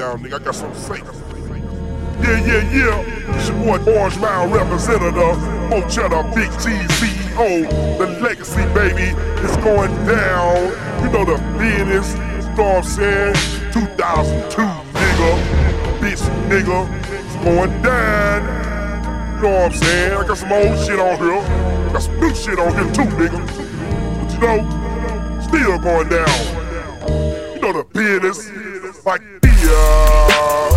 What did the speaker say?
down, nigga. I got something to say. Yeah. It's your boy Orange Mound representative, Mo Cheddar, Big T CEO. The legacy, baby, is going down. You know the business, you know what I'm saying? 2002, nigga. Bitch, nigga. It's going down. You know what I'm saying? I got some old shit on here. Got some new shit on here too, nigga. But you know, still going down. You know the business, like